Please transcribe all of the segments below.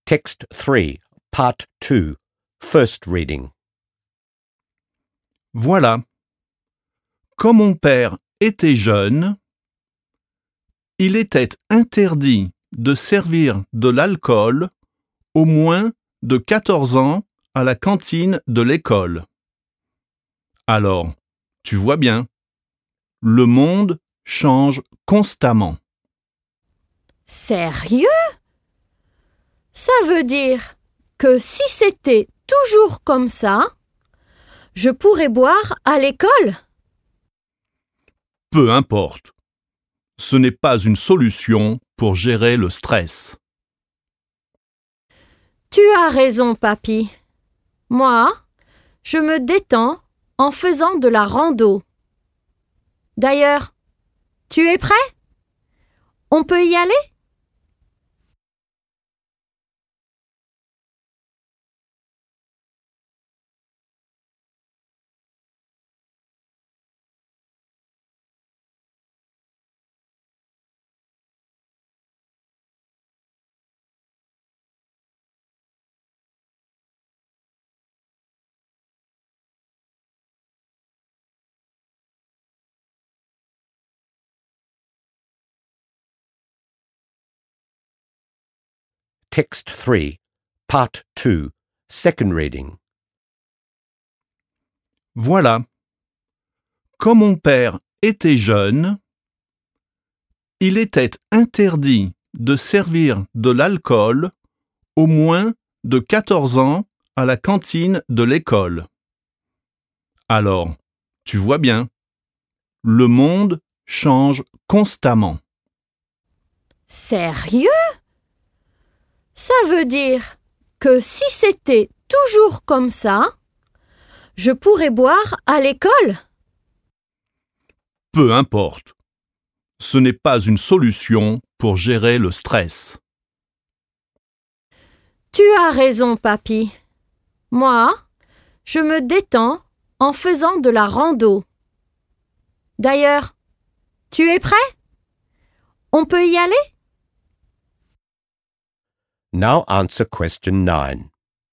Text 3, Part 2, First Reading. Voilà. Quand mon père était jeune, il était interdit de servir de l'alcool au moins de 14 ans à la cantine de l'école. Alors, tu vois bien, le monde change constamment. Sérieux? Ça veut dire que si c'était toujours comme ça, je pourrais boire à l'école? Peu importe. Ce n'est pas une solution pour gérer le stress. Tu as raison, papy. Moi, je me détends en faisant de la rando. D'ailleurs, tu es prêt? On peut y aller? Text 3, Part 2, Second Reading. Voilà. Quand mon père était jeune, il était interdit de servir de l'alcool au moins de 14 ans à la cantine de l'école. Alors, tu vois bien, le monde change constamment. Sérieux? Ça veut dire que si c'était toujours comme ça, je pourrais boire à l'école? Peu importe. Ce n'est pas une solution pour gérer le stress. Tu as raison, papy. Moi, je me détends en faisant de la rando. D'ailleurs, tu es prêt? On peut y aller? Now answer question 9.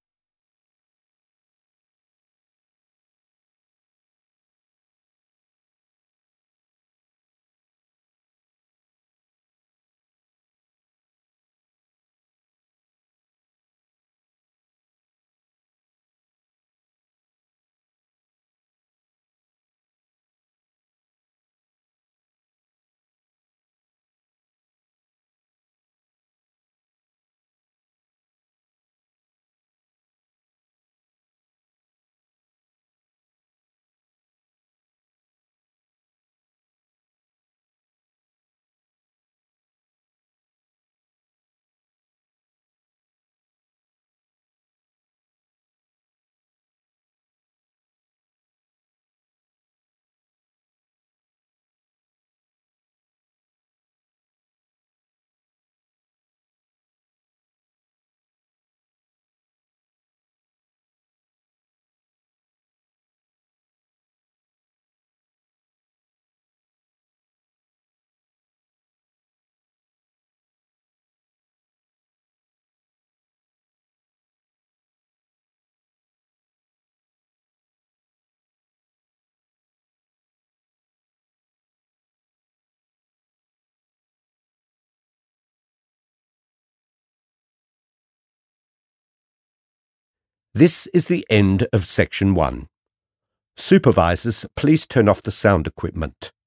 This is the end of Section 1. Supervisors, please turn off the sound equipment.